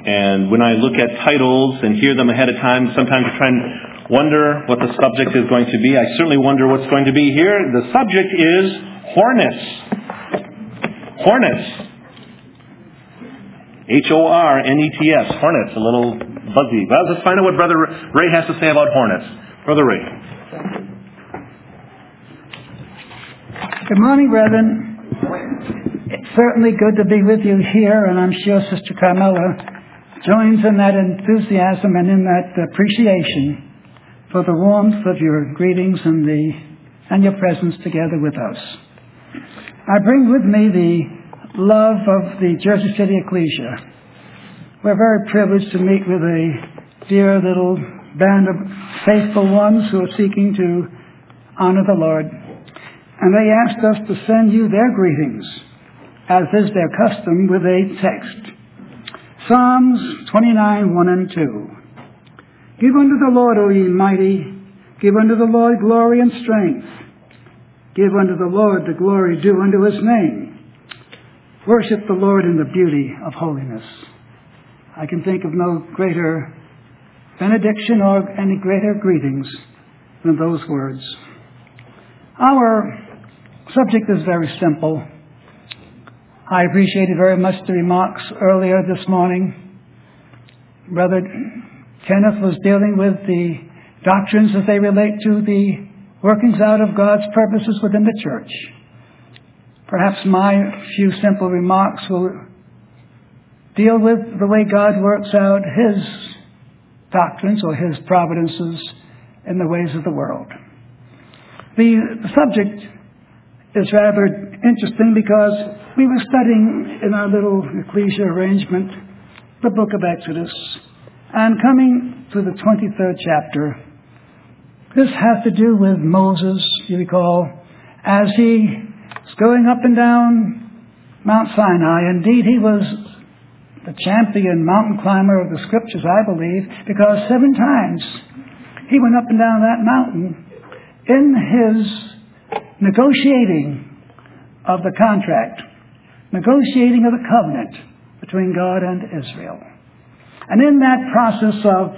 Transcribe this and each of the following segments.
And when I look at titles and hear them ahead of time, sometimes I try and wonder what the subject is going to be. I certainly wonder what's going to be here. The subject is hornets. Hornets. Hornets. Hornets. A little buzzy. Well, let's find out what Brother Ray has to say about hornets. Brother Ray. Good morning, brethren. It's certainly good to be with you here, and I'm sure Sister Carmela joins in that enthusiasm and in that appreciation for the warmth of your greetings and your presence together with us. I bring with me the love of the Jersey City Ecclesia. We're very privileged to meet with a dear little band of faithful ones who are seeking to honor the Lord. And they asked us to send you their greetings, as is their custom, with a text. Psalms 29, 1 and 2. Give unto the Lord, O ye mighty, give unto the Lord glory and strength. Give unto the Lord the glory due unto his name. Worship the Lord in the beauty of holiness. I can think of no greater benediction or any greater greetings than those words. Our subject is very simple. I appreciated very much the remarks earlier this morning. Brother Kenneth was dealing with the doctrines as they relate to the workings out of God's purposes within the church. Perhaps my few simple remarks will deal with the way God works out his doctrines or his providences in the ways of the world. The subject is rather interesting because we were studying in our little ecclesia arrangement the book of Exodus, and coming to the 23rd chapter, this has to do with Moses, you recall, as he was going up and down Mount Sinai. Indeed, he was the champion mountain climber of the scriptures, I believe, because 7 times he went up and down that mountain in his negotiating of the contract, negotiating of the covenant between God and Israel. And in that process of,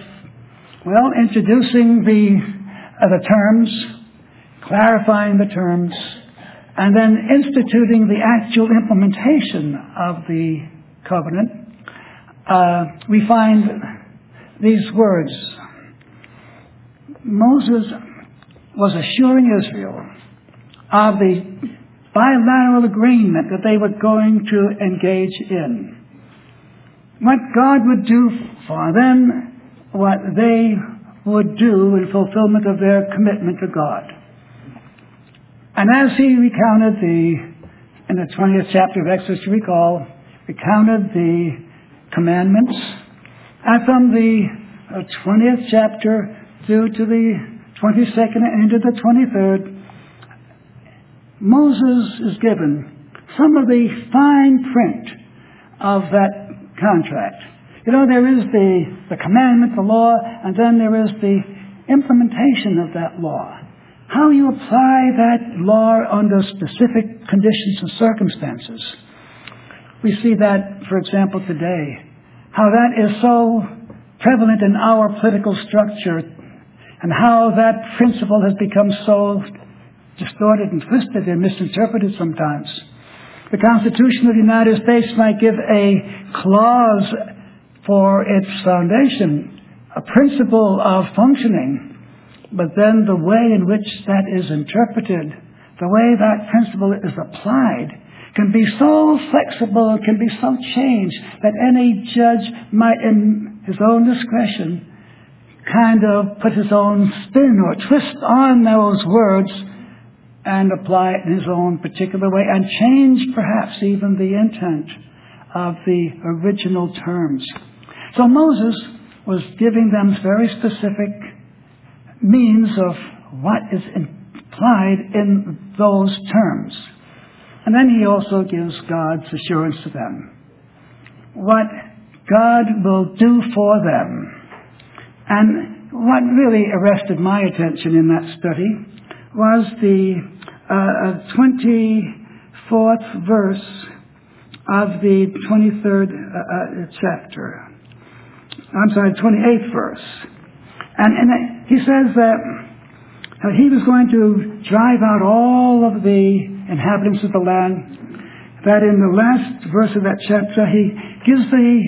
introducing the terms, clarifying the terms, and then instituting the actual implementation of the covenant, we find these words. Moses was assuring Israel of the bilateral agreement that they were going to engage in. What God would do for them, what they would do in fulfillment of their commitment to God. And as he recounted in the 20th chapter of Exodus, you recall, recounted the commandments, and from the 20th chapter through to the 22nd and into the 23rd, Moses is given some of the fine print of that contract. There is the commandment, the law, and then there is the implementation of that law. How you apply that law under specific conditions and circumstances. We see that, for example, today, how that is so prevalent in our political structure, and how that principle has become so distorted and twisted and misinterpreted sometimes. The Constitution of the United States might give a clause for its foundation, a principle of functioning, but then the way in which that is interpreted, the way that principle is applied, can be so flexible, it can be so changed, that any judge might, in his own discretion, kind of put his own spin or twist on those words and apply it in his own particular way, and change perhaps even the intent of the original terms. So Moses was giving them very specific means of what is implied in those terms. And then he also gives God's assurance to them. What God will do for them. And what really arrested my attention in that study was the 24th verse of the 23rd chapter. 28th verse. And he says that he was going to drive out all of the inhabitants of the land. That in the last verse of that chapter, he gives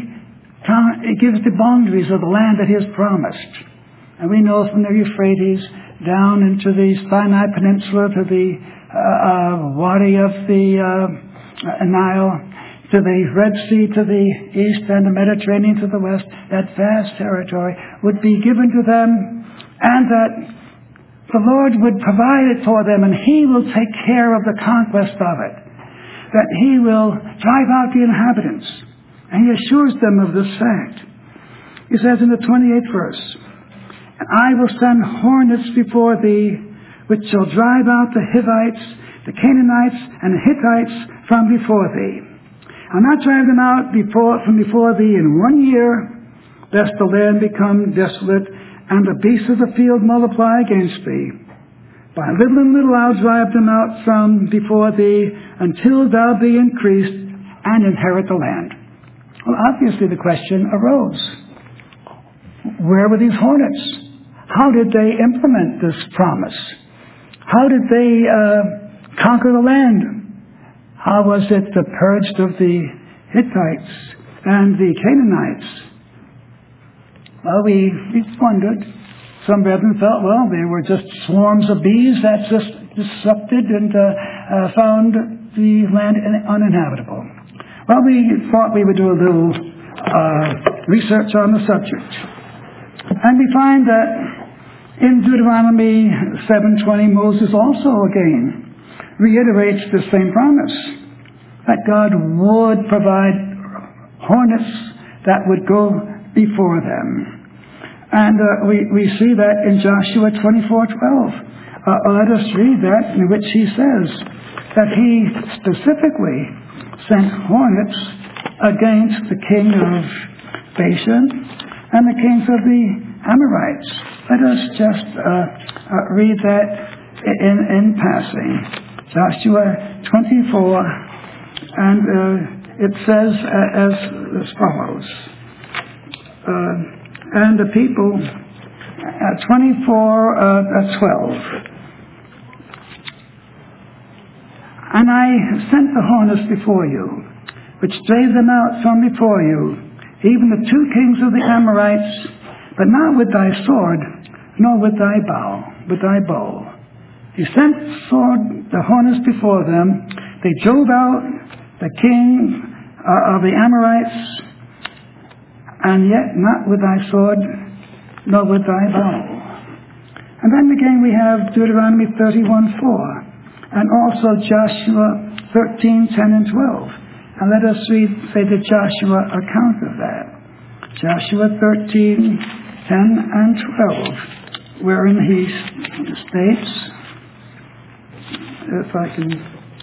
the boundaries of the land that he has promised. And we know from the Euphrates down into the Sinai Peninsula to the Wadi of the Nile, to the Red Sea to the east and the Mediterranean to the west, that vast territory would be given to them, and that the Lord would provide it for them, and he will take care of the conquest of it. That he will drive out the inhabitants. And he assures them of this fact. He says in the 28th verse, "And I will send hornets before thee, which shall drive out the Hivites, the Canaanites, and the Hittites from before thee. I'll not drive them out from before thee in 1 year, lest the land become desolate, and the beasts of the field multiply against thee. By little and little I'll drive them out from before thee, until thou be increased and inherit the land." Well, obviously the question arose. Where were these hornets? How did they implement this promise? How did they conquer the land? How was it purged of the Hittites and the Canaanites? Well, we wondered. Some brethren felt, well, they were just swarms of bees that just disrupted and found the land uninhabitable. Well, we thought we would do a little research on the subject. And we find that in Deuteronomy 7:20, Moses also again reiterates the same promise, that God would provide hornets that would go before them. And we see that in Joshua 24:12. Let us read that, in which he says that he specifically sent hornets against the king of Bashan and the kings of the Amorites. Let us just read that in passing. Joshua 24, and it says as follows. And the people, 24:12. "And I sent the hornets before you, which drave them out from before you, even the 2 kings of the Amorites, but not with thy sword, nor with thy bow, with thy bow. He sent the hornets before them. They drove out the king of the Amorites, and yet not with thy sword, nor with thy bow." And then again we have Deuteronomy 31:4, and also Joshua 13:10 and 12. And let us say the Joshua account of that. Joshua 13:10 and 12, wherein he states, if I can,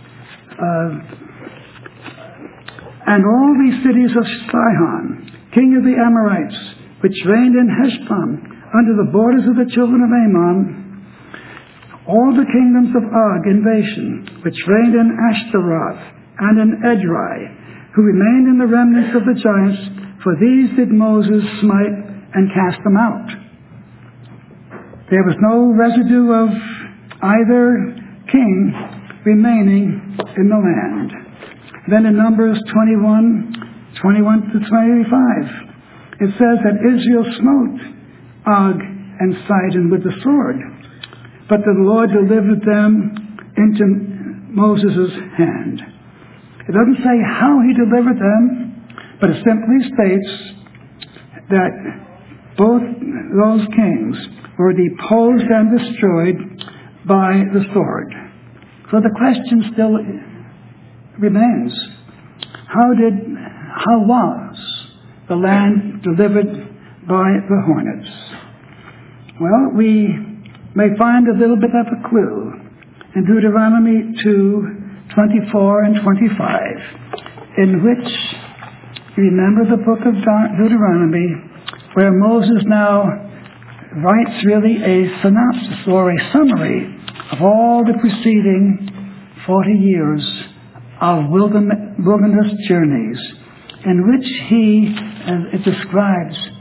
"And all these cities of Sihon, king of the Amorites, which reigned in Heshbon, under the borders of the children of Ammon, all the kingdoms of Og in Bashan, which reigned in Ashtaroth and in Edrei, who remained in the remnants of the giants, for these did Moses smite and cast them out." There was no residue of either king remaining in the land. Then in Numbers 21 to 25, it says that Israel smote Og and Sidon with the sword, but the Lord delivered them into Moses' hand. It doesn't say how he delivered them, but it simply states that both those kings were deposed and destroyed by the sword. So the question still remains, how was the land delivered by the hornets? Well, we may find a little bit of a clue in Deuteronomy 2:24 and 25, in which, remember the book of Deuteronomy, where Moses now writes really a synopsis or a summary of all the preceding 40 years of wilderness journeys, in which he describes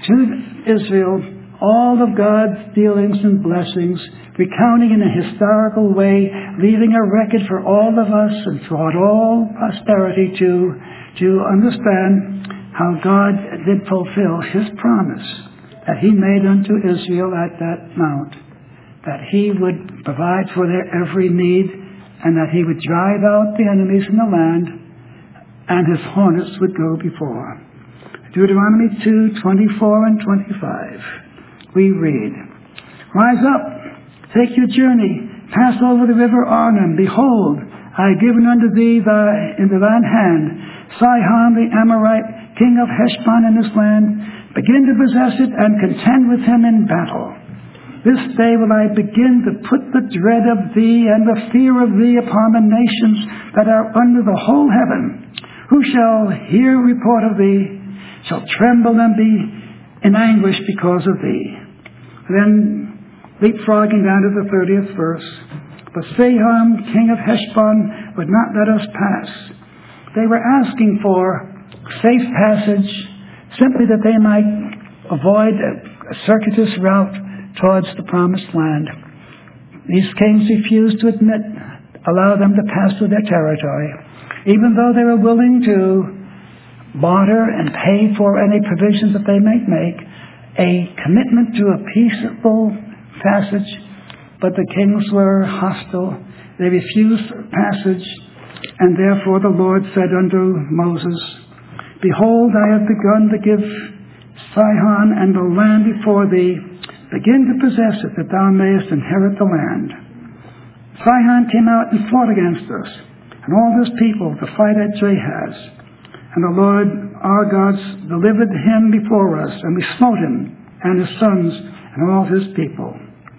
to Israel all of God's dealings and blessings, recounting in a historical way, leaving a record for all of us and throughout all posterity to understand how God did fulfill his promise that he made unto Israel at that mount, that he would provide for their every need, and that he would drive out the enemies in the land, and his hornets would go before. Deuteronomy 2:24 and 25. We read, "Rise up, take your journey, pass over the river Arnon. Behold, I have given unto thee into thine hand Sihon the Amorite, king of Heshbon and his land. Begin to possess it and contend with him in battle. This day will I begin to put the dread of thee and the fear of thee upon the nations that are under the whole heaven. Who shall hear report of thee shall tremble and be in anguish because of thee." Then, leapfrogging down to the 30th verse, "But Sihon, king of Heshbon, would not let us pass." They were asking for safe passage, simply that they might avoid a circuitous route towards the promised land. These kings refused to allow them to pass through their territory, even though they were willing to barter and pay for any provisions that they might make, a commitment to a peaceable passage. But the kings were hostile. They refused passage, and therefore the Lord said unto Moses, "Behold, I have begun to give Sihon and the land before thee. Begin to possess it, that thou mayest inherit the land." Sihon came out and fought against us, and all this people, to fight at Jahaz. And the Lord our God delivered him before us, and we smote him, and his sons, and all his people.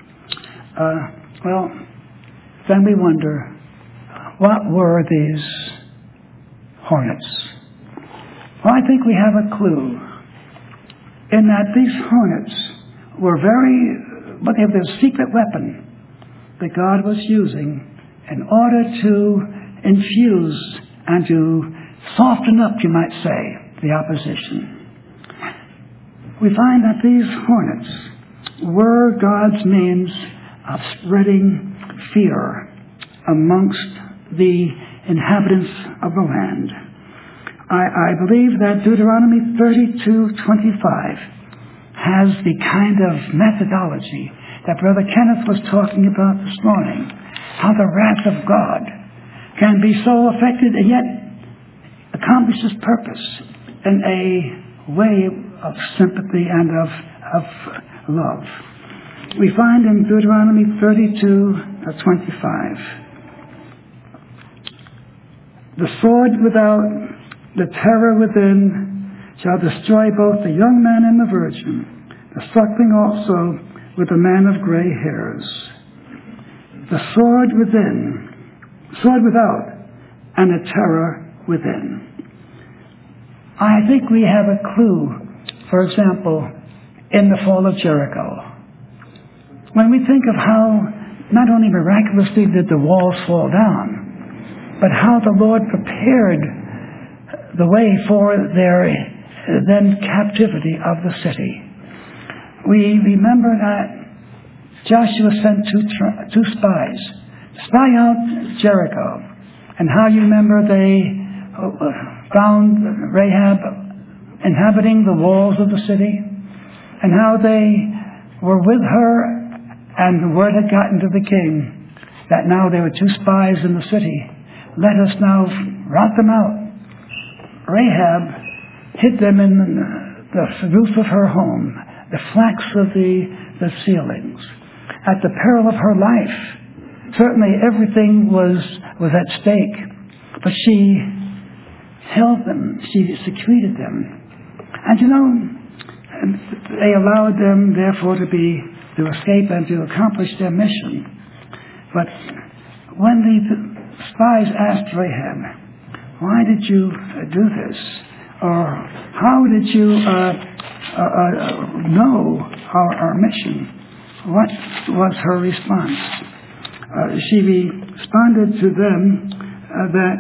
Then we wonder, what were these hornets? Well, I think we have a clue in that these hornets were they have their secret weapon that God was using in order to infuse and to soften up, you might say, the opposition. We find that these hornets were God's means of spreading fear amongst the inhabitants of the land. I believe that Deuteronomy 32:25 has the kind of methodology that Brother Kenneth was talking about this morning, how the wrath of God can be so affected and yet accomplish his purpose in a way of sympathy and of love. We find in Deuteronomy 32:25, "The sword without, the terror within, shall destroy both the young man and the virgin, the suckling also with the man of gray hairs." The sword without, and a terror within. I think we have a clue, for example, in the fall of Jericho. When we think of how not only miraculously did the walls fall down, but how the Lord prepared the way for their then captivity of the city. We remember that Joshua sent two spies to spy out Jericho, and how you remember they found Rahab inhabiting the walls of the city, and how they were with her, and the word had gotten to the king that now there were two spies in the city. Let us now rout them out. Rahab hid them in the roof of her home, the flax of the ceilings, at the peril of her life. Certainly everything was at stake, but she held them, she secreted them. And they allowed them therefore to escape and to accomplish their mission. But when the spies asked Rahab, "Why did you do this?" or "How did you know our mission?" what was her response? She responded to them that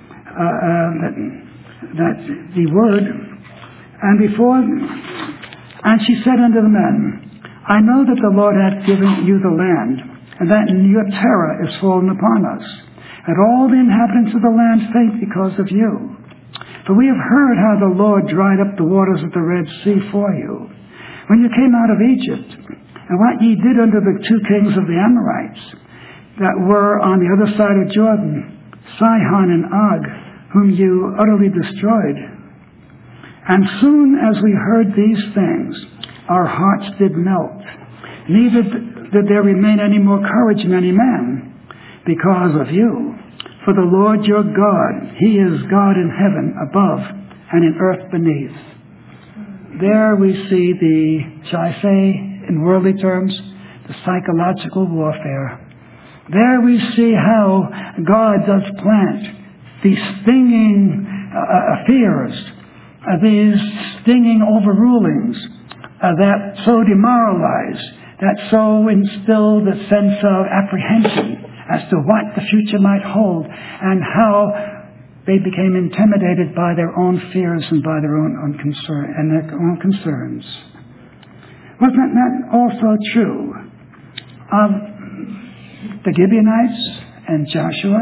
the word, and before And she said unto the men, I know that the Lord hath given you the land, and that your terror is fallen upon us, and all the inhabitants of the land faint because of you. For we have heard how the Lord dried up the waters of the Red Sea for you, when you came out of Egypt, and what ye did unto the two kings of the Amorites, that were on the other side of Jordan, Sihon and Og, whom you utterly destroyed. And soon as we heard these things, our hearts did melt, neither did there remain any more courage in any man, because of you. For the Lord your God, He is God in heaven above and in earth beneath. There we see the, shall I say, in worldly terms, the psychological warfare. There we see how God does plant these stinging fears, these stinging overrulings that so demoralize, that so instill the sense of apprehension as to what the future might hold, and how they became intimidated by their own fears and by their own concerns. Wasn't that also true of the Gibeonites and Joshua?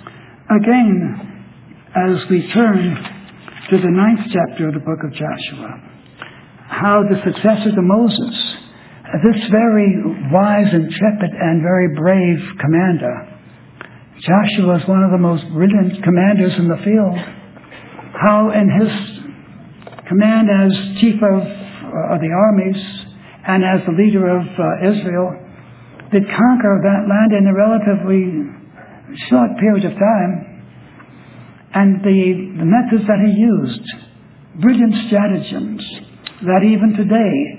Again, as we turn to the 9th chapter of the book of Joshua, how the successor to Moses, this very wise, intrepid, and very brave commander, Joshua was one of the most brilliant commanders in the field. How in his command as chief of the armies and as the leader of Israel did conquer that land in a relatively short period of time. And the methods that he used, brilliant stratagems that even today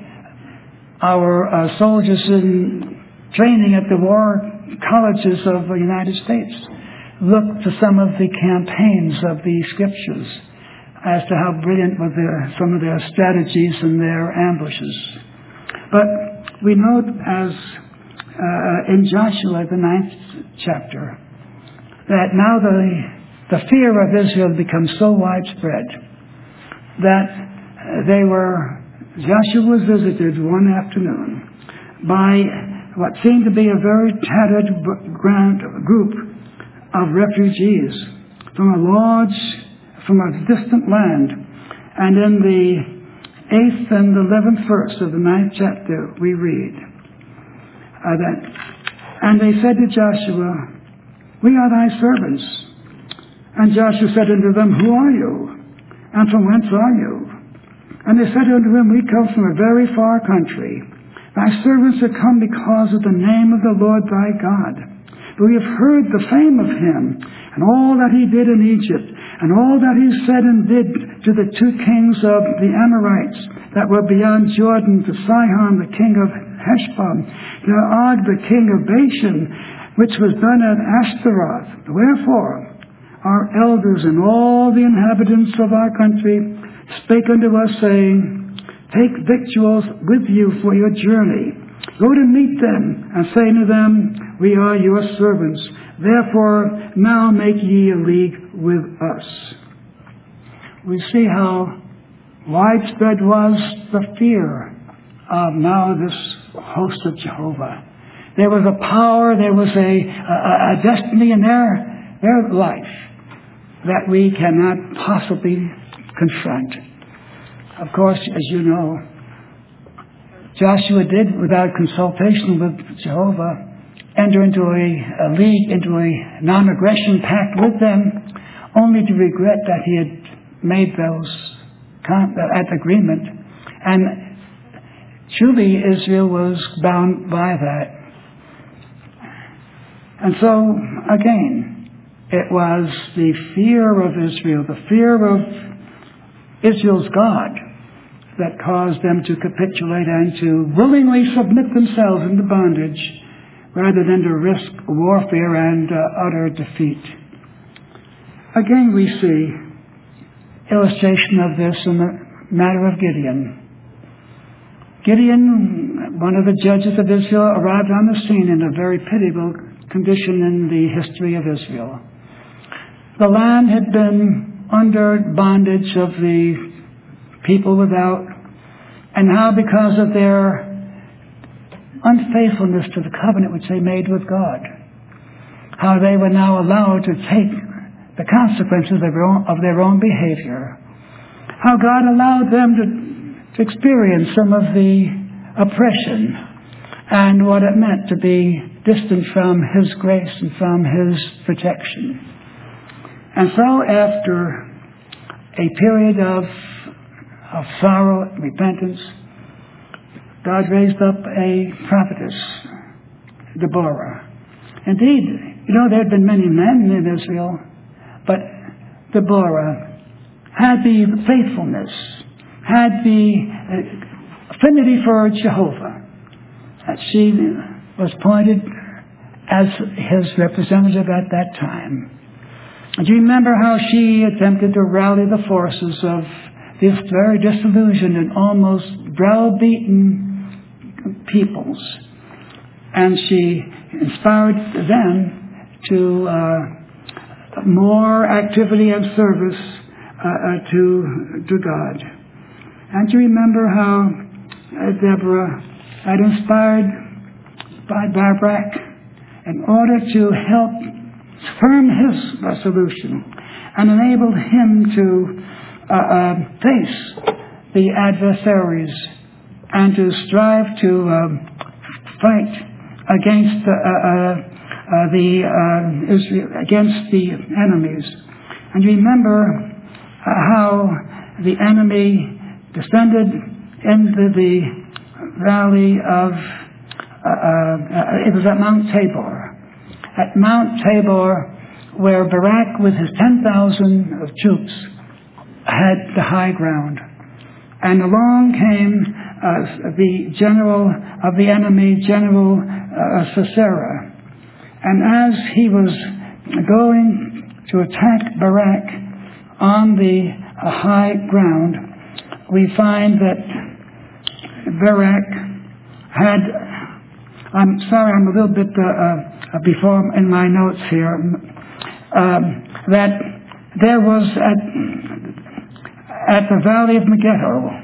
our soldiers in training at the war colleges of the United States look to some of the campaigns of the scriptures as to how brilliant were some of their strategies and their ambushes. But we note as in Joshua, the 9th chapter, that now the fear of Israel becomes so widespread that Joshua was visited one afternoon by what seemed to be a very tattered group of refugees from a distant land. And in the 8th and 11th verse of the 9th chapter, we read and they said to Joshua, we are thy servants. And Joshua said unto them, who are you? And from whence are you? And they said unto him, we come from a very far country. Thy servants are come because of the name of the Lord thy God. For we have heard the fame of him, and all that he did in Egypt, and all that he said and did to the two kings of the Amorites that were beyond Jordan, to Sihon the king of Heshbon, to Og the king of Bashan, which was done at Ashtaroth. Wherefore our elders and all the inhabitants of our country spake unto us, saying, take victuals with you for your journey. Go to meet them, and say to them, we are your servants. Therefore now make ye a league with us. We see how widespread was the fear of now this host of Jehovah. There was a power, there was a destiny in their life that we cannot possibly confront. Of course, as you know, Joshua did, without consultation with Jehovah, enter into a league, into a non-aggression pact with them, only to regret that he had made that agreement. And truly Israel was bound by that. And so, again, it was the fear of Israel, the fear of Israel's God, that caused them to capitulate and to willingly submit themselves into bondage rather than to risk warfare and utter defeat. Again, we see illustration of this in the matter of Gideon. Gideon, one of the judges of Israel, arrived on the scene in a very pitiable condition in the history of Israel. The land had been under bondage of the people without, and how because of their unfaithfulness to the covenant which they made with God, how they were now allowed to take the consequences of their own behavior, how God allowed them to experience some of the oppression and what it meant to be distant from His grace and from His protection. And so after a period of sorrow and repentance, God raised up a prophetess, Deborah. Indeed, there had been many men in Israel, but Deborah had the faithfulness, had the affinity for Jehovah, that she was appointed as His representative at that time. And do you remember how she attempted to rally the forces of this very disillusioned and almost browbeaten peoples? And she inspired them to more activity and service to God. And do you remember how Deborah had inspired by Barak in order to help firm his resolution and enabled him to face the adversaries and to strive to fight against against the enemies. And remember how the enemy descended into the valley of it was at Mount Tabor. At Mount Tabor, where Barak with his 10,000 of troops had the high ground. And along came the general of the enemy, General Sisera. And as he was going to attack Barak on the high ground, we find that Barak had, I'm sorry, I'm a little bit before in my notes here, that there was at the Valley of Megiddo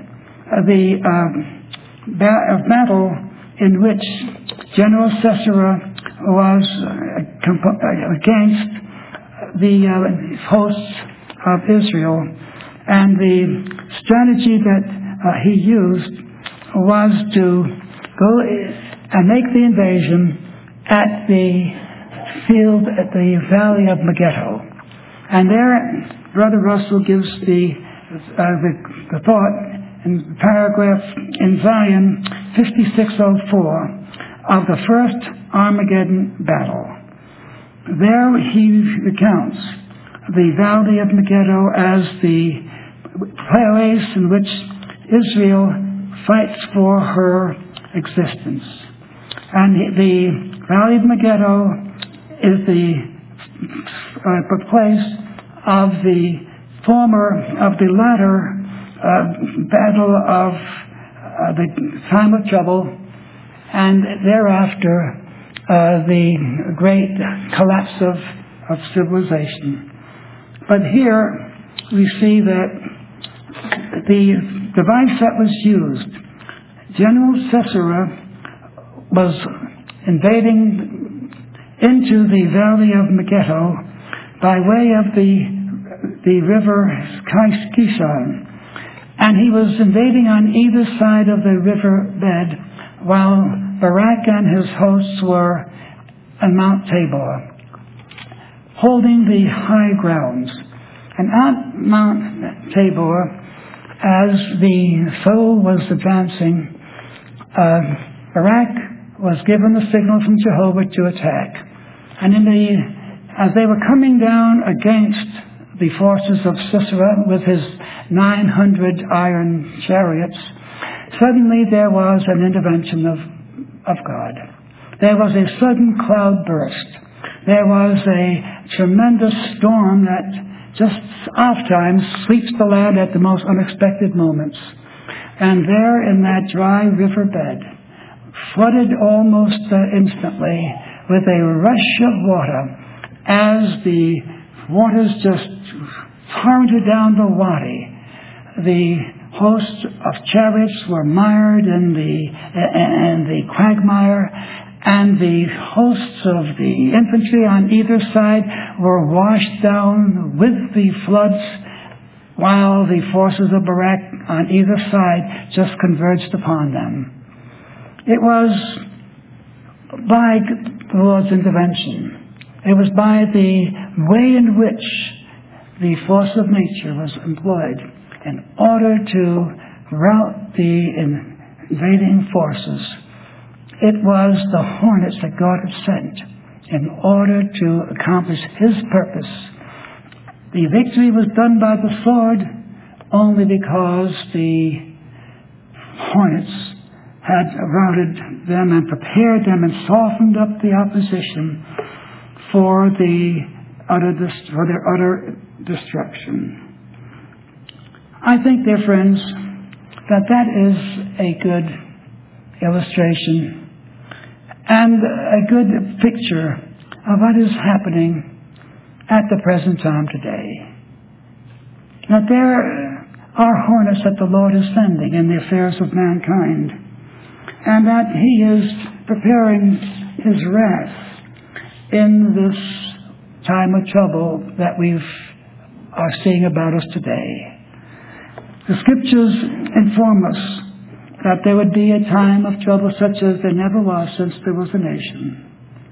the battle in which General Sisera was against the hosts of Israel, and the strategy that he used was to go and make the invasion at the field at the Valley of Megiddo. And there, Brother Russell gives the thought in paragraph in Zion 5604 of the first Armageddon battle. There he recounts the Valley of Megiddo as the place in which Israel fights for her existence. And the Valley of Megiddo is the place of the latter battle of the time of trouble, and thereafter the great collapse of civilization. But here we see that the device that was used, General Sisera was invading into the Valley of Megiddo by way of the river Kishon. And he was invading on either side of the river bed, while Barak and his hosts were on Mount Tabor, holding the high grounds. And at Mount Tabor, as the foe was advancing, Barak was given the signal from Jehovah to attack. And as they were coming down against the forces of Sisera with his 900 iron chariots, suddenly there was an intervention of God. There was a sudden cloud burst. There was a tremendous storm that just oft-times sweeps the land at the most unexpected moments. And there in that dry riverbed, flooded almost instantly with a rush of water, as the waters just torrented down the wadi, the hosts of chariots were mired in the quagmire, and the hosts of the infantry on either side were washed down with the floods, while the forces of Barak on either side just converged upon them. It was by the Lord's intervention. It was by the way in which the force of nature was employed in order to rout the invading forces. It was the hornets that God had sent in order to accomplish His purpose. The victory was done by the sword only because the hornets had routed them and prepared them and softened up the opposition for their utter destruction. I think, dear friends, that is a good illustration and a good picture of what is happening at the present time today. That there are hornets that the Lord is sending in the affairs of mankind, and that He is preparing His wrath in this time of trouble that we are seeing about us today. The Scriptures inform us that there would be a time of trouble such as there never was since there was a nation.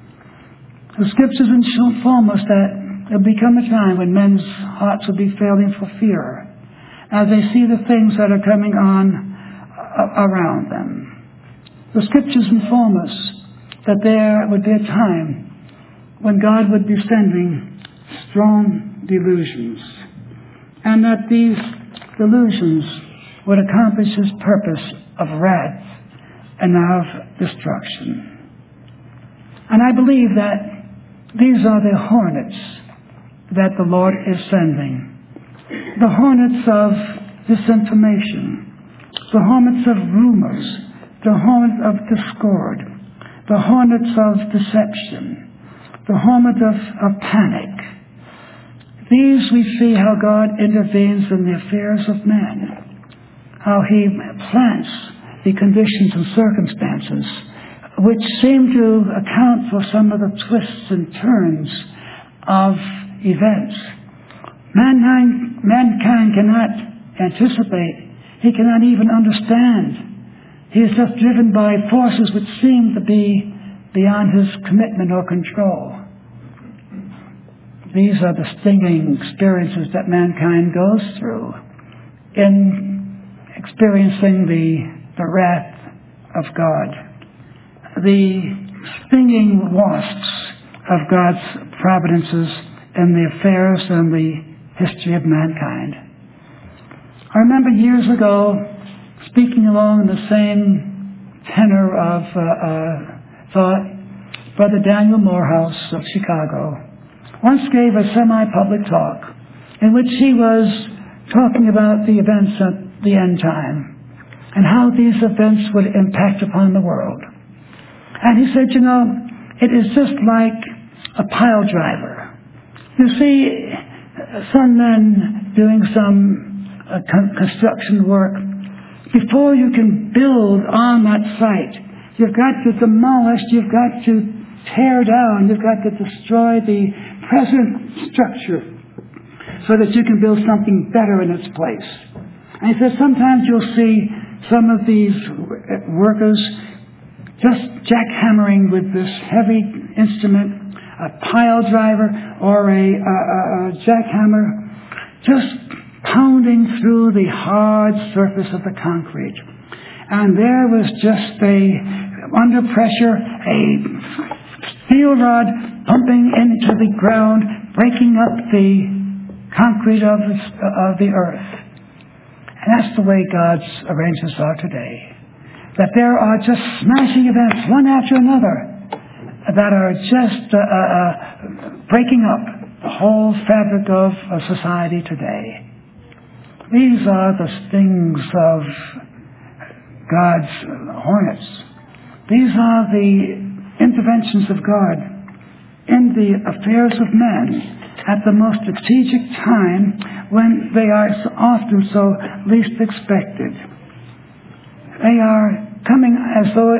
The Scriptures inform us that there will become a time when men's hearts will be failing for fear as they see the things that are coming on around them. The Scriptures inform us that there would be a time when God would be sending strong delusions, and that these delusions would accomplish His purpose of wrath and of destruction. And I believe that these are the hornets that the Lord is sending. The hornets of disinformation, the hornets of rumors, the hornets of discord, the hornets of deception, the hornet of panic. These we see how God intervenes in the affairs of men, how He plants the conditions and circumstances which seem to account for some of the twists and turns of events. Mankind cannot anticipate. He cannot even understand. He is just driven by forces which seem to be beyond his commitment or control. These are the stinging experiences that mankind goes through in experiencing the wrath of God. The stinging wasps of God's providences in the affairs and the history of mankind. I remember years ago speaking along the same tenor of thought. Brother Daniel Morehouse of Chicago once gave a semi-public talk in which he was talking about the events at the end time and how these events would impact upon the world. And he said, it is just like a pile driver. You see some men doing some construction work. Before you can build on that site, you've got to demolish, you've got to tear down, you've got to destroy the present structure so that you can build something better in its place. And he says sometimes you'll see some of these workers just jackhammering with this heavy instrument, a pile driver or a jackhammer, just pounding through the hard surface of the concrete. And there was just under pressure, a steel rod pumping into the ground, breaking up the concrete of the earth. And that's the way God's arrangements are today. That there are just smashing events, one after another, that are just breaking up the whole fabric of society today. These are the stings of God's hornets. These are the interventions of God in the affairs of men. at the most strategic time when they are so often so least expected. They are coming as though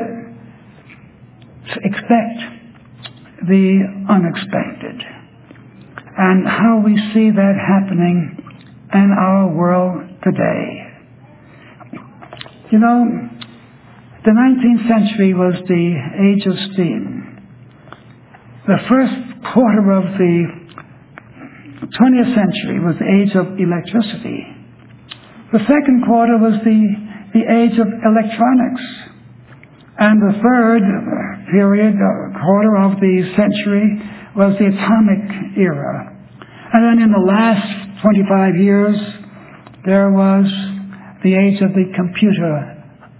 expect the unexpected. And how we see that happening in our world today. You know, the 19th century was the age of steam. The first quarter of the 20th century was the age of electricity. The second quarter was the age of electronics. And the third quarter of the century was the atomic era. And then in the last 25 years, there was the age of the computer,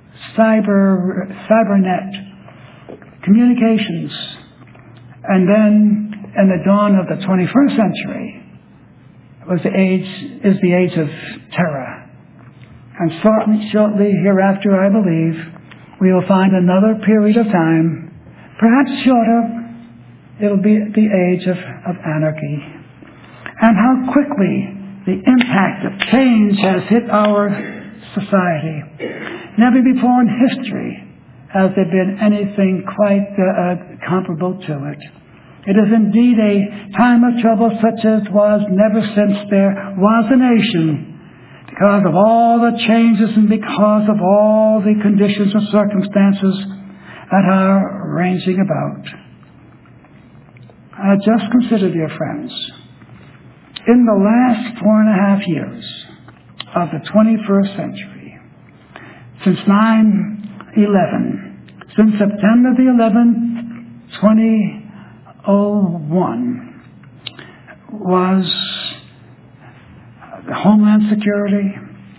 cybernet, communications. And then in the dawn of the 21st century is the age of terror. And shortly hereafter, I believe, we will find another period of time, perhaps shorter. It'll be the age of anarchy. And how quickly the impact of change has hit our society. Never before in history has there been anything quite comparable to it. It is indeed a time of trouble such as was never since there was a nation, because of all the changes and because of all the conditions and circumstances that are ranging about. Just consider, dear friends, in the last 4.5 years of the 21st century, since 9/11, since September the 11th, 2001, was Homeland Security,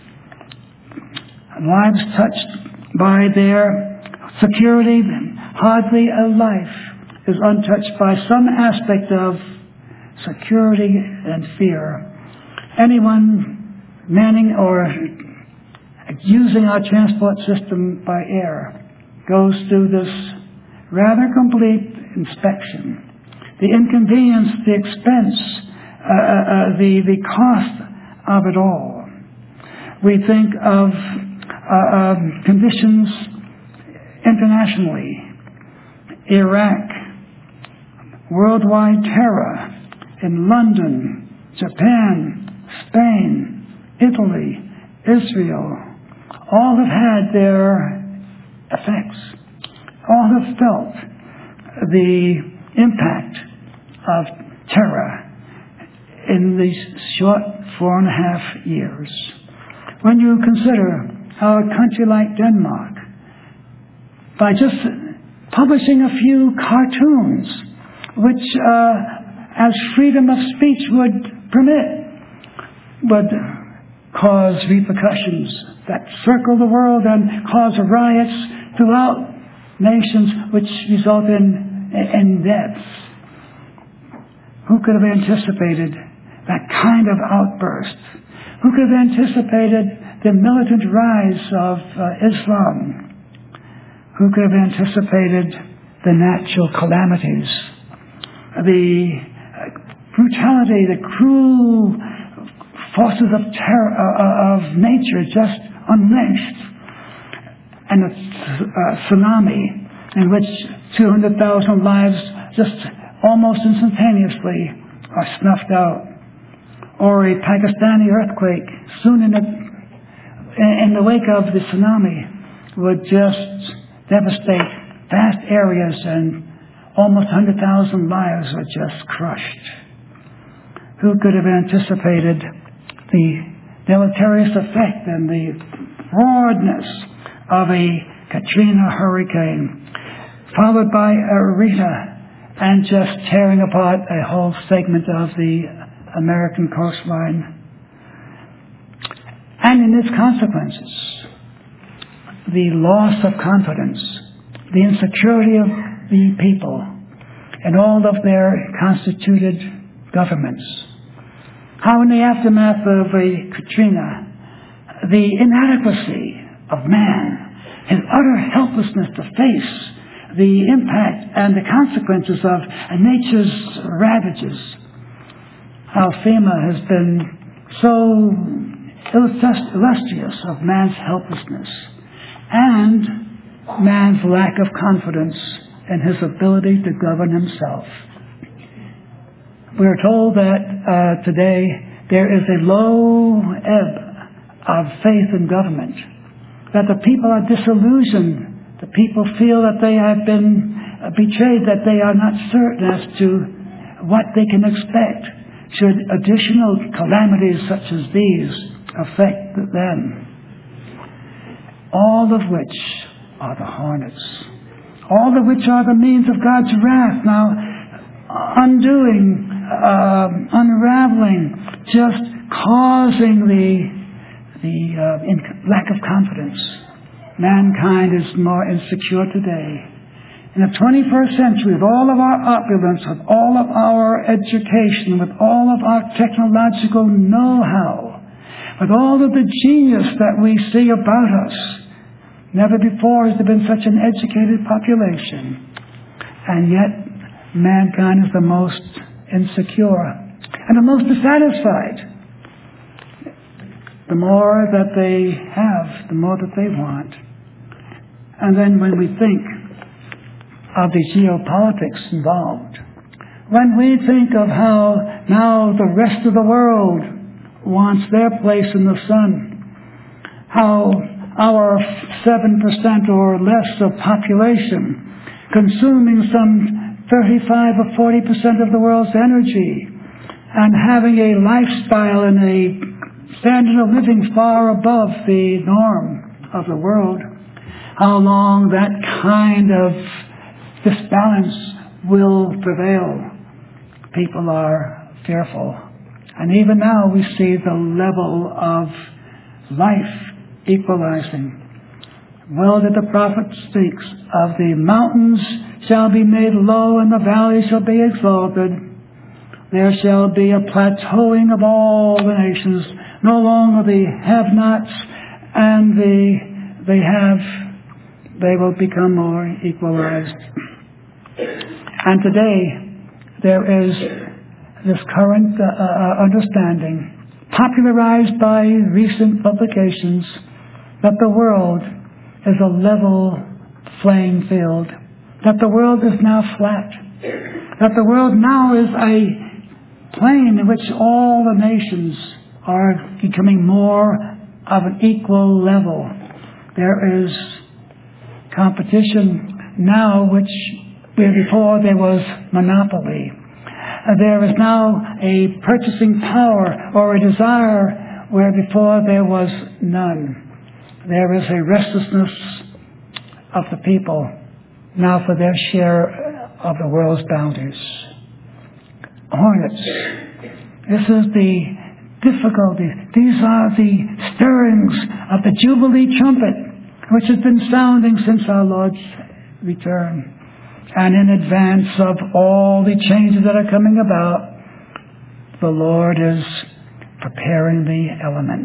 lives touched by their security. Hardly a life is untouched by some aspect of security and fear. Anyone manning or using our transport system by air goes through this rather complete inspection. The inconvenience, the expense, the cost of it all. We think of conditions internationally, Iraq, worldwide terror in London, Japan, Spain, Italy, Israel. All have had their effects. All have felt the impact of terror in these short 4.5 years. When you consider how a country like Denmark, by just publishing a few cartoons, which as freedom of speech would permit, would cause repercussions that circle the world and cause riots throughout nations, which result in deaths. Who could have anticipated that kind of outburst? Who could have anticipated the militant rise of Islam? Who could have anticipated the natural calamities, the brutality, the cruel forces of terror of nature just unleashed, and a tsunami in which 200,000 lives just almost instantaneously are snuffed out, or a Pakistani earthquake soon in the wake of the tsunami would just devastate vast areas, and almost 100,000 lives were just crushed. Who could have anticipated the deleterious effect and the broadness of a Katrina hurricane, followed by a Rita, and just tearing apart a whole segment of the American coastline? And in its consequences, the loss of confidence, the insecurity of the people and all of their constituted governments. How in the aftermath of a Katrina, the inadequacy of man, his utter helplessness to face the impact and the consequences of nature's ravages. how FEMA has been so illustrious of man's helplessness and man's lack of confidence in his ability to govern himself. We are told that today there is a low ebb of faith in government, that the people are disillusioned, the people feel that they have been betrayed, that they are not certain as to what they can expect should additional calamities such as these affect them. All of which are the hornets, all of which are the means of God's wrath, now undoing, unraveling, just causing the lack of confidence. Mankind is more insecure today. In the 21st century, with all of our opulence, with all of our education, with all of our technological know-how, with all of the genius that we see about us, never before has there been such an educated population. And yet, mankind is the most insecure and the most dissatisfied. The more that they have, the more that they want. And then when we think of the geopolitics involved, when we think of how now the rest of the world wants their place in the sun, how our 7% or less of population consuming some 35 or 40% of the world's energy and having a lifestyle and a standard of living far above the norm of the world, how long that kind of disbalance will prevail. People are fearful. And even now we see the level of life equalizing. Well did the prophet speaks of the mountains shall be made low and the valleys shall be exalted. There shall be a plateauing of all the nations. No longer the have-nots and they will become more equalized. And today there is this current understanding, popularized by recent publications, that the world is a level playing field, that the world is now flat, that the world now is a plane in which all the nations are becoming more of an equal level. There is competition now where before there was monopoly. There is now a purchasing power or a desire where before there was none. There is a restlessness of the people now for their share of the world's boundaries. Hornets. This is the difficulty. These are the stirrings of the Jubilee trumpet, which has been sounding since our Lord's return. And in advance of all the changes that are coming about, the Lord is preparing the elements.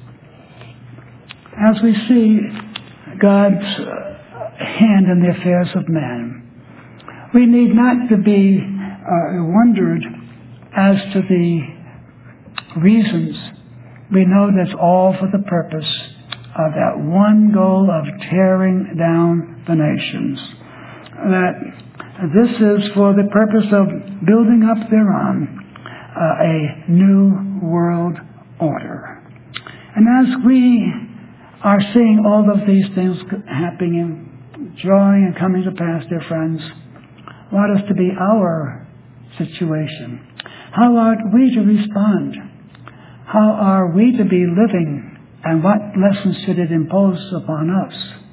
As we see God's hand in the affairs of man, we need not to be wondered as to the reasons. We know that's all for the purpose of that one goal of tearing down the nations. That this is for the purpose of building up thereon a new world order. And as we are seeing all of these things happening, drawing and coming to pass, dear friends, what is to be our situation? How are we to respond? How are we to be living? And what lessons should it impose upon us?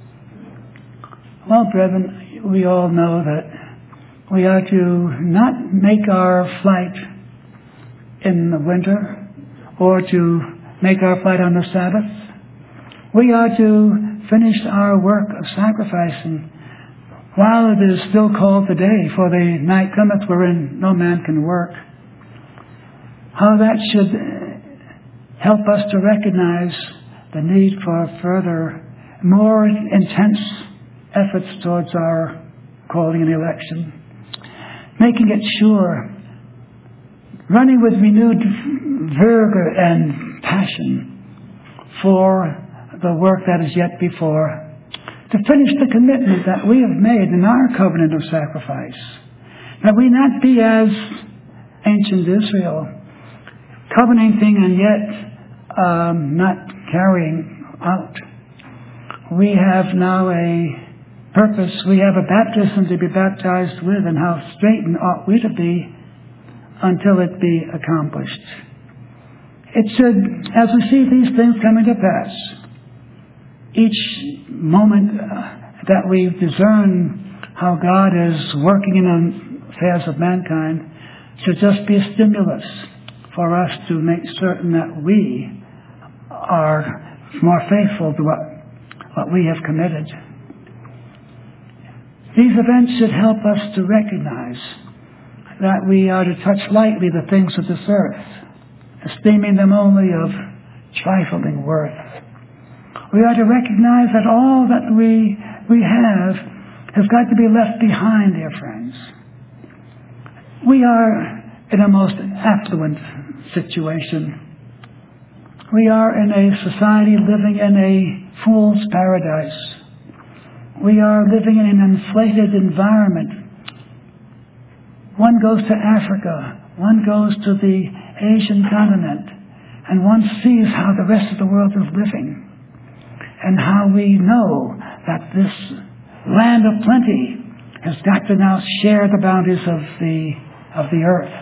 Well, brethren, we all know that we are to not make our flight in the winter or to make our flight on the Sabbath. We are to finish our work of sacrificing while it is still called the day, for the night cometh wherein no man can work. How that should help us to recognize the need for further, more intense efforts towards our calling and election, making it sure running with renewed vigor and passion for the work that is yet before, to finish the commitment that we have made in our covenant of sacrifice, that we not be as ancient Israel, covenanting and yet not carrying out. We have now a purpose. We have a baptism to be baptized with, and how straitened ought we to be until it be accomplished. It should, as we see these things coming to pass, each moment that we discern how God is working in the affairs of mankind should just be a stimulus for us to make certain that we are more faithful to what we have committed. These events should help us to recognize that we are to touch lightly the things of this earth, esteeming them only of trifling worth. We are to recognize that all that we have has got to be left behind, dear friends. We are in a most affluent situation. We are in a society living in a fool's paradise. We are living in an inflated environment. One goes to Africa, one goes to the Asian continent, and one sees how the rest of the world is living, and how we know that this land of plenty has got to now share the bounties of the earth.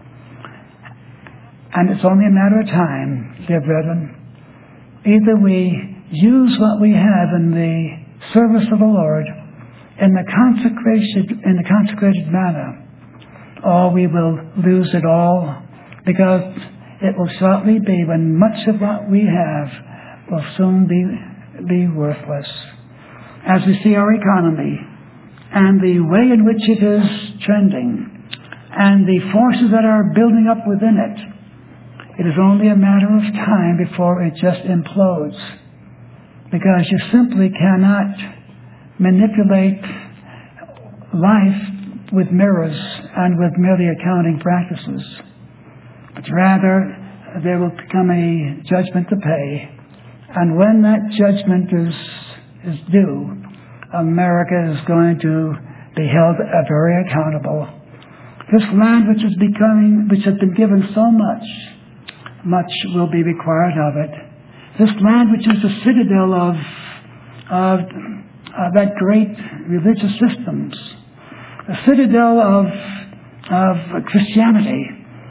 And it's only a matter of time, dear brethren. Either we use what we have in the service of the Lord in the consecrated manner, or we will lose it all, because it will shortly be when much of what we have will soon be worthless. As we see our economy and the way in which it is trending and the forces that are building up within it, it is only a matter of time before it just implodes, because you simply cannot manipulate life with mirrors and with merely accounting practices, but rather there will become a judgment to pay, and when that judgment is due, America is going to be held very accountable. This land which has been given so much will be required of it. This land which is the citadel of that great religious systems, the citadel of Christianity,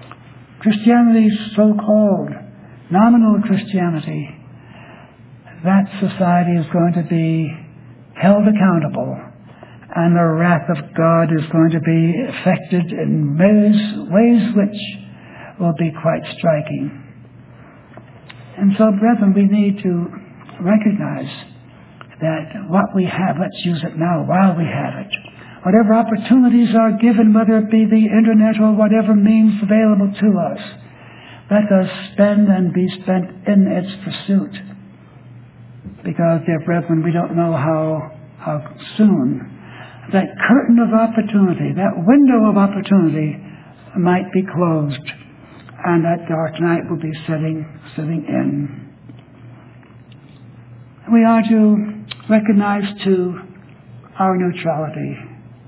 so-called nominal Christianity, that society is going to be held accountable, and the wrath of God is going to be affected in ways which will be quite striking. And so, brethren, we need to recognize that what we have, let's use it now while we have it. Whatever opportunities are given, whether it be the internet or whatever means available to us, let us spend and be spent in its pursuit. Because, dear brethren, we don't know how soon that curtain of opportunity, that window of opportunity might be closed, and that dark night will be setting in. We are to recognize, too, our neutrality.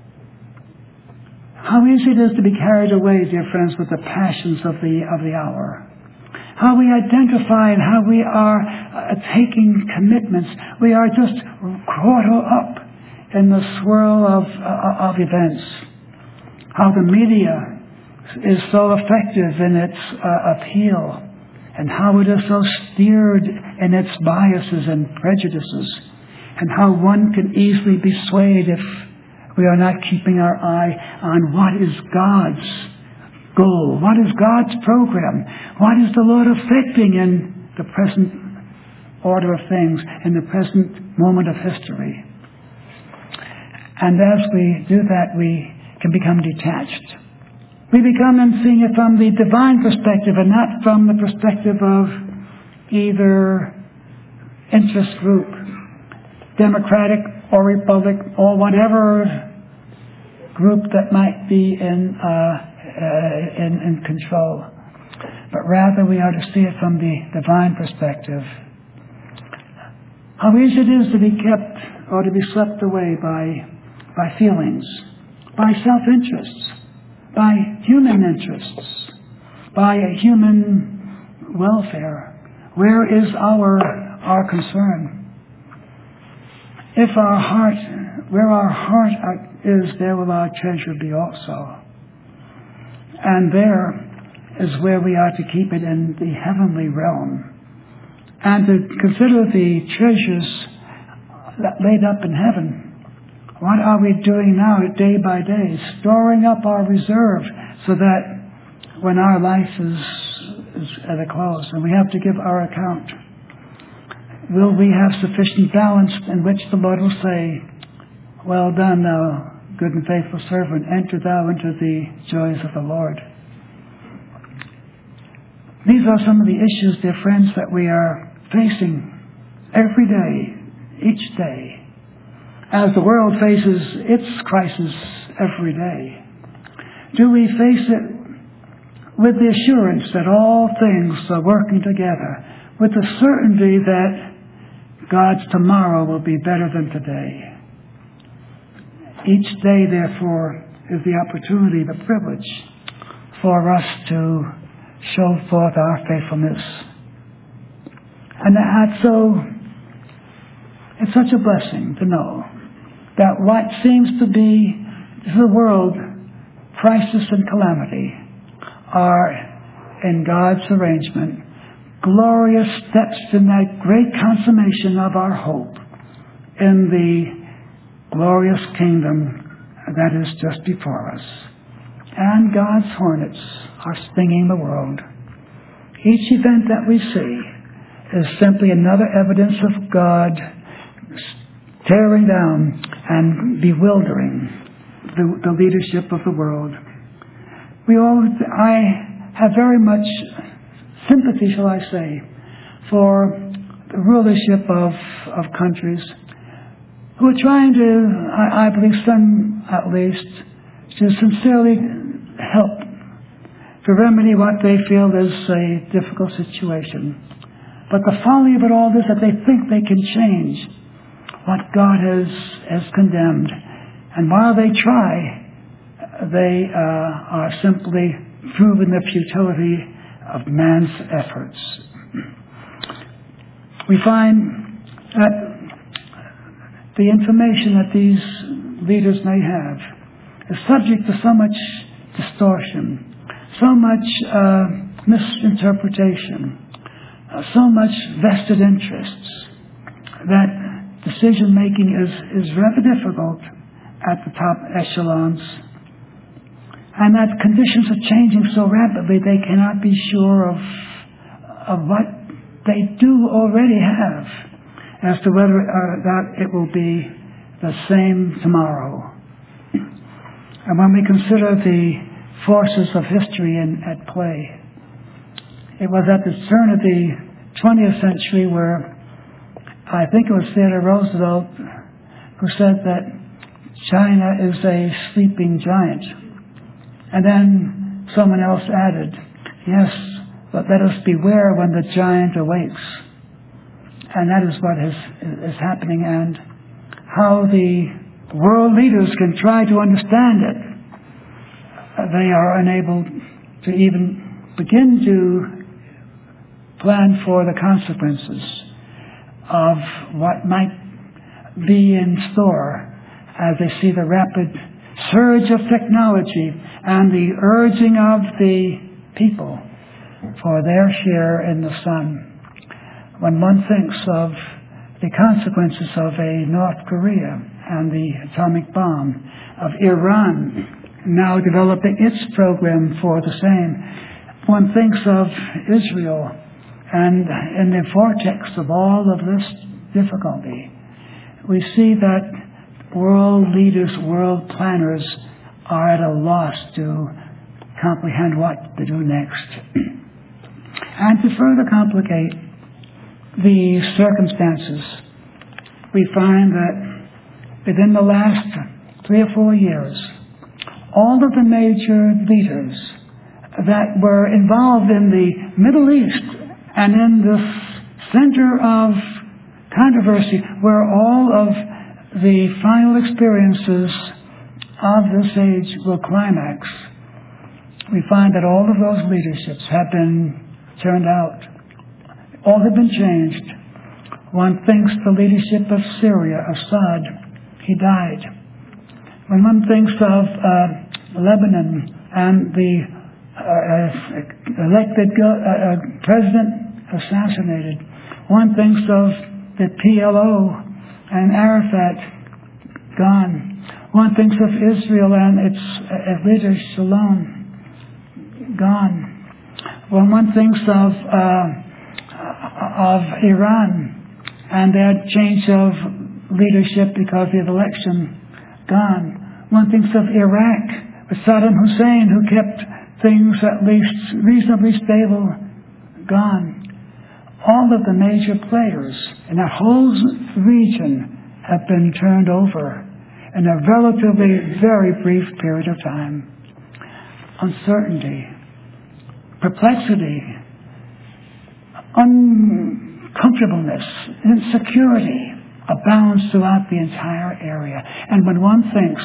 How easy it is to be carried away, dear friends, with the passions of the hour. How we identify and how we are taking commitments. We are just caught up in the swirl of events. How the media is so effective in its appeal, and how it is so steered in its biases and prejudices, and how one can easily be swayed if we are not keeping our eye on what is God's goal, what is God's program, what is the Lord effecting in the present order of things, in the present moment of history. And as we do that, we can become detached. We become then seeing it from the divine perspective and not from the perspective of either interest group, Democratic or Republic or whatever group that might be in in control, but rather we are to see it from the divine perspective. How easy it is to be kept or to be swept away by feelings, by self-interests, by human interests, by human welfare. Where is our concern? If where our heart is, there will our treasure be also. And there is where we are to keep it in the heavenly realm. And to consider the treasures laid up in heaven. What are we doing now, day by day? Storing up our reserve so that when our life is at a close and we have to give our account, will we have sufficient balance in which the Lord will say, "Well done, thou good and faithful servant, enter thou into the joys of the Lord." These are some of the issues, dear friends, that we are facing every day, each day, as the world faces its crisis every day. Do we face it with the assurance that all things are working together, with the certainty that God's tomorrow will be better than today? Each day, therefore, is the opportunity, the privilege for us to show forth our faithfulness. And it's such a blessing to know that what seems to be to the world crisis and calamity are, in God's arrangement, glorious steps in that great consummation of our hope in the glorious kingdom that is just before us. And God's hornets are stinging the world. Each event that we see is simply another evidence of God tearing down and bewildering the leadership of the world. I have very much sympathy, shall I say, for the rulership of countries who are trying to, I believe some at least, to sincerely help to remedy what they feel is a difficult situation. But the folly of it all is that they think they can change what God has condemned. And while they try, they are simply proving the futility of man's efforts. We find that the information that these leaders may have is subject to so much distortion, so much misinterpretation, so much vested interests, that decision-making is rather difficult at the top echelons, and that conditions are changing so rapidly they cannot be sure of what they do already have as to whether or not it will be the same tomorrow. And when we consider the forces of history at play, it was at the turn of the 20th century where I think it was Theodore Roosevelt who said that China is a sleeping giant. And then someone else added, yes, but let us beware when the giant awakes. And that is what is happening, and how the world leaders can try to understand it. They are unable to even begin to plan for the consequences of what might be in store as they see the rapid surge of technology and the urging of the people for their share in the sun. When one thinks of the consequences of a North Korea and the atomic bomb, of Iran now developing its program for the same, one thinks of Israel, and in the vortex of all of this difficulty, we see that world leaders, world planners are at a loss to comprehend what to do next. And to further complicate the circumstances, we find that within the last 3 or 4 years, all of the major leaders that were involved in the Middle East and in the center of controversy, where all of the final experiences of this age will climax, we find that all of those leaderships have been turned out. All have been changed. One thinks the leadership of Syria, Assad, he died. When one thinks of Lebanon and the elected president assassinated, one thinks of the PLO and Arafat gone. One thinks of Israel and its leader Shalom gone. When one thinks of Iran and their change of leadership because of the election gone. One thinks of Iraq with Saddam Hussein, who kept things at least reasonably stable, gone. All of the major players in that whole region have been turned over in a relatively very brief period of time. Uncertainty, perplexity, uncomfortableness, insecurity abounds throughout the entire area. And when one thinks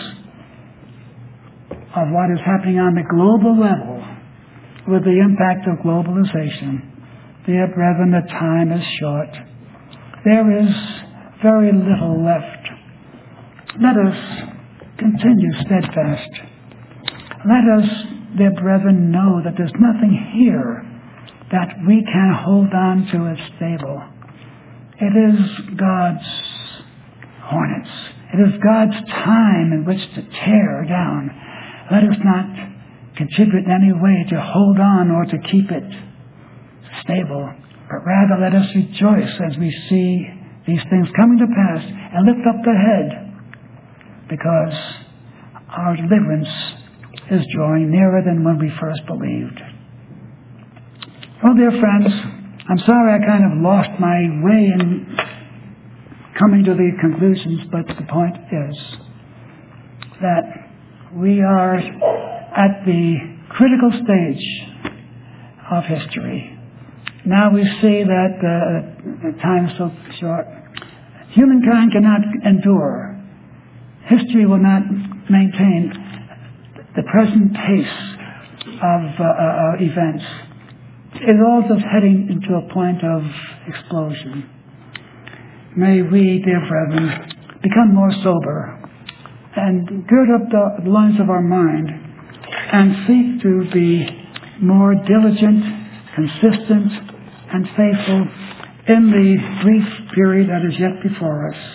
of what is happening on the global level with the impact of globalization, dear brethren, the time is short. There is very little left. Let us continue steadfast. Let us, dear brethren, know that there's nothing here that we can hold on to as stable. It is God's hornets. It is God's time in which to tear down. Let us not contribute in any way to hold on or to keep it stable, but rather let us rejoice as we see these things coming to pass and lift up the head, because our deliverance is drawing nearer than when we first believed. Well, dear friends, I'm sorry I kind of lost my way in coming to the conclusions, but the point is that we are at the critical stage of history. Now we see that the time is so short. Humankind cannot endure. History will not maintain the present pace of events. It's all just heading into a point of explosion. May we, dear brethren, become more sober and gird up the loins of our mind and seek to be more diligent, consistent, and faithful in the brief period that is yet before us.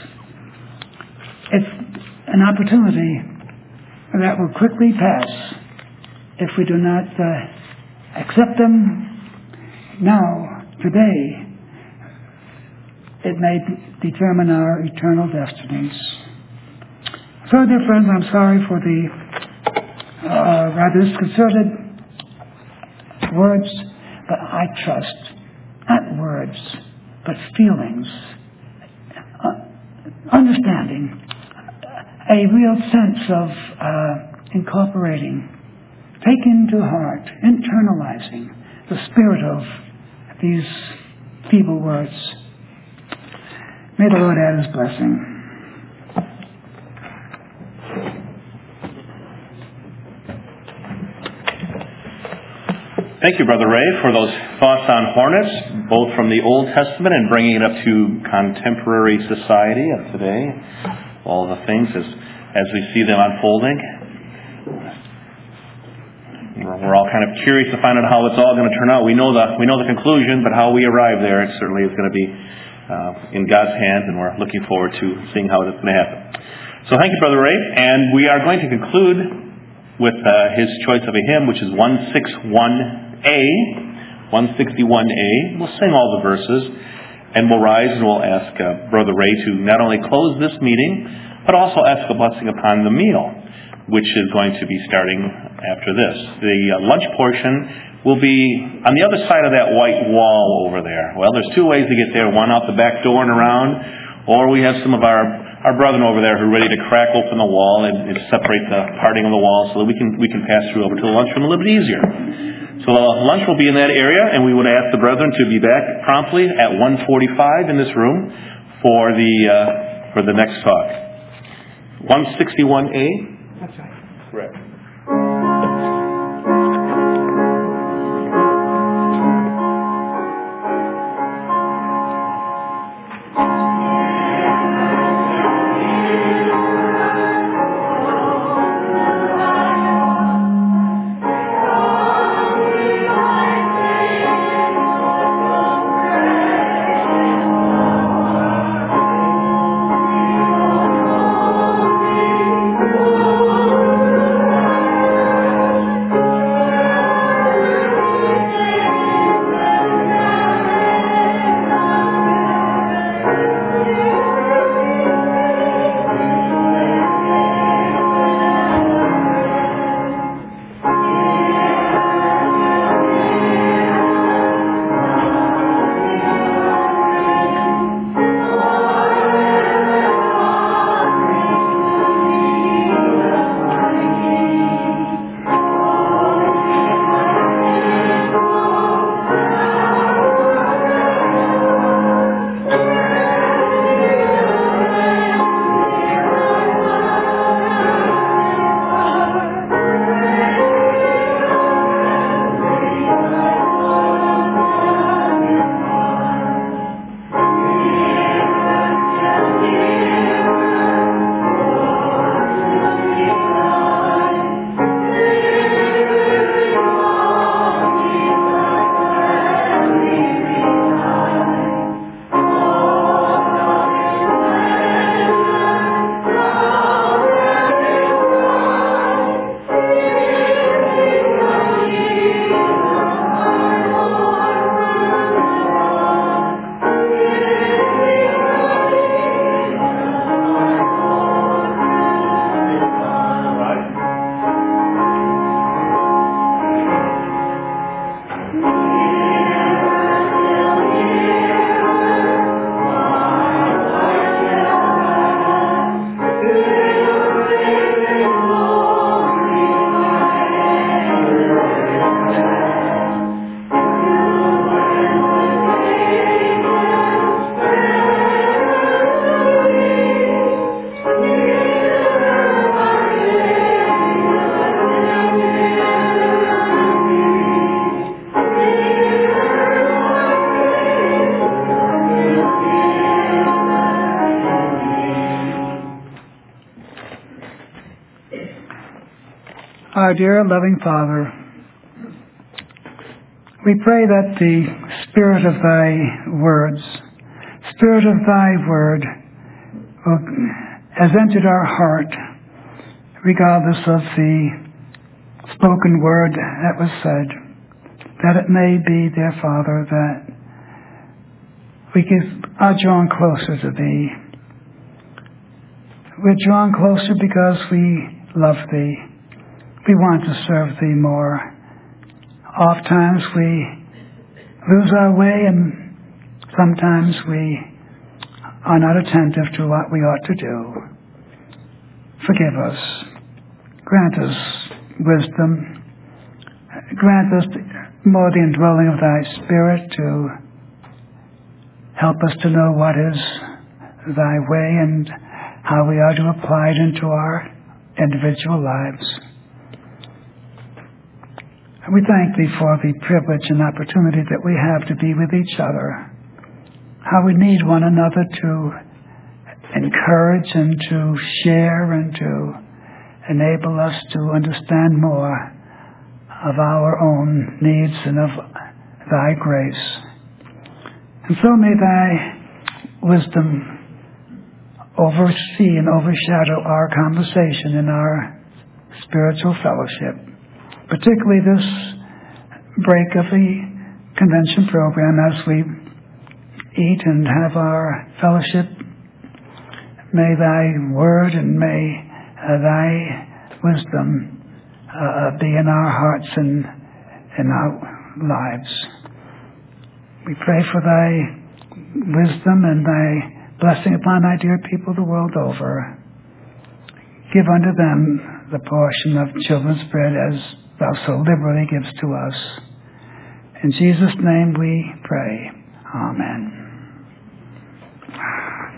It's an opportunity that will quickly pass if we do not accept them now, today. It may determine our eternal destinies. So, dear friends, I'm sorry for the rather disconcerted words, but I trust, not words, but feelings, understanding, a real sense of incorporating, taking to heart, internalizing the spirit of these feeble words. May the Lord add His blessing. Thank you, Brother Ray, for those thoughts on hornets, both from the Old Testament and bringing it up to contemporary society of today. All the things as we see them unfolding. We're all kind of curious to find out how it's all going to turn out. We know the conclusion, but how we arrive there, it certainly is going to be in God's hands, and we're looking forward to seeing how it's going to happen. So thank you, Brother Ray, and we are going to conclude with his choice of a hymn, which is 161A. 161A. We'll sing all the verses, and we'll rise and we'll ask Brother Ray to not only close this meeting, but also ask a blessing upon the meal, which is going to be starting after this. The lunch portion will be on the other side of that white wall over there. Well, there's two ways to get there. One out the back door and around, or we have some of our our brethren over there who are ready to crack open the wall and separate the parting of the wall so that we can pass through over to the lunchroom a little bit easier. So lunch will be in that area, and we would ask the brethren to be back promptly at 1:45 in this room for the next talk. 161A? That's right. Correct. Our dear loving Father, we pray that the Spirit of Thy words, Spirit of Thy word, has entered our heart, regardless of the spoken word that was said, that it may be, dear Father, that we are drawn closer to Thee. We're drawn closer because we love Thee. We want to serve Thee more. Oftentimes we lose our way, and sometimes we are not attentive to what we ought to do. Forgive us. Grant us wisdom. Grant us more the indwelling of Thy Spirit to help us to know what is Thy way and how we are to apply it into our individual lives. We thank Thee for the privilege and opportunity that we have to be with each other, how we need one another to encourage and to share and to enable us to understand more of our own needs and of Thy grace. And so may Thy wisdom oversee and overshadow our conversation in our spiritual fellowship, particularly this break of the convention program as we eat and have our fellowship. May Thy word and may Thy wisdom be in our hearts and in our lives. We pray for Thy wisdom and Thy blessing upon thy dear people the world over. Give unto them the portion of children's bread as thou so liberally givest to us. In Jesus' name we pray. Amen.